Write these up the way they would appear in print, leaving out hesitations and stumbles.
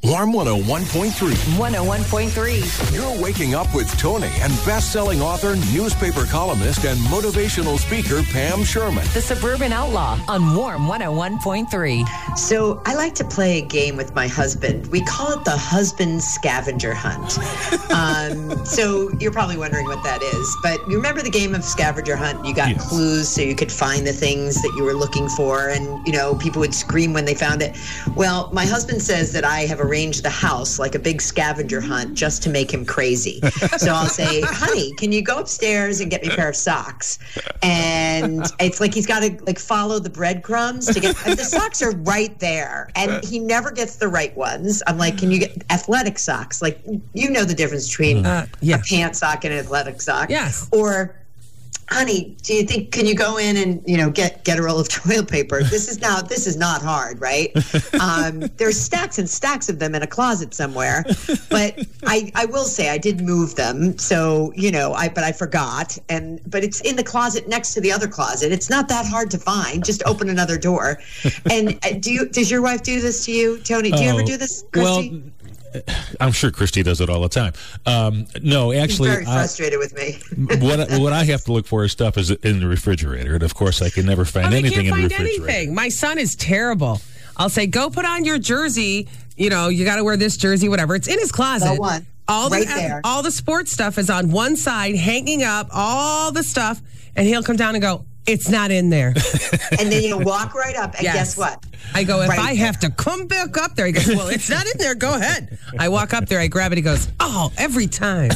Warm 101.3. 101.3. You're waking up with Tony and best-selling author, newspaper columnist, and motivational speaker Pam Sherman. The Suburban Outlaw on Warm 101.3. So I like to play a game with my husband. We call it the husband scavenger hunt. So you're probably wondering what that is. But you remember the game of scavenger hunt? You got clues so you could find the things that you were looking for. And, you know, people would scream when they found it. Well, my husband says that I have arranged the house like a big scavenger hunt just to make him crazy. So I'll say, honey, can you go upstairs and get me a pair of socks? And it's like he's got to like follow the breadcrumbs to get the socks are right there. And he never gets the right ones. I'm like, can you get athletic socks? Like, you know the difference between a pant sock and an athletic sock. Yes. Or, honey, do you think, can you go in and, you know, get a roll of toilet paper? This is not hard, right? There's stacks and stacks of them in a closet somewhere. But I will say I did move them. So, you know, but I forgot. But it's in the closet next to the other closet. It's not that hard to find. Just open another door. And does your wife do this to you, Tony? Do you ever do this, Christy? Well, I'm sure Christy does it all the time. No, actually, she's very frustrated with me. what I have to look for is stuff is in the refrigerator, and of course, I can never find anything in the refrigerator. Anything. My son is terrible. I'll say, go put on your jersey. You know, you got to wear this jersey, whatever. It's in his closet. One. There. All the sports stuff is on one side, hanging up, all the stuff, and he'll come down and go, it's not in there. And then you walk right up, and guess what? I go, if I have to come back up there, he goes, well, it's not in there. Go ahead. I walk up there, I grab it. He goes, oh, every time.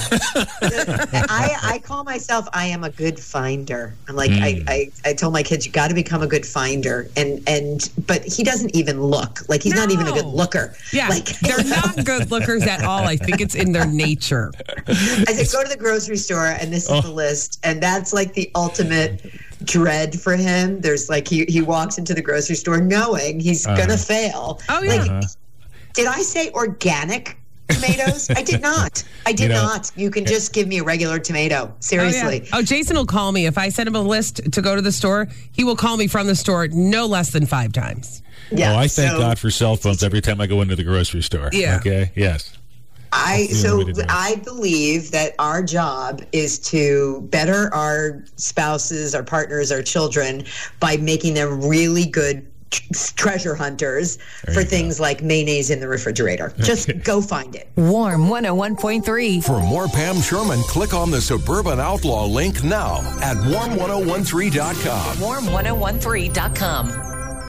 I call myself, I am a good finder. I'm like, I told my kids, you got to become a good finder. But he doesn't even look. Like, he's not even a good looker. Yeah, like, they're not good lookers at all. I think it's in their nature. I said, go to the grocery store, and this is the list. And that's like the ultimate dread for him. There's like he walks into the grocery store knowing he's gonna fail. Oh yeah. Like, did I say organic tomatoes? I did not. I did not. You can just give me a regular tomato. Seriously. Oh, Jason will call me if I send him a list to go to the store. He will call me from the store no less than 5 times. Yeah. I thank God for cell phones every time I go into the grocery store. Yeah. Okay. Yes. I believe that our job is to better our spouses, our partners, our children by making them really good treasure hunters for things like mayonnaise in the refrigerator. Just go find it. Warm 101.3. For more Pam Sherman, click on the Suburban Outlaw link now at warm1013.com. Warm1013.com.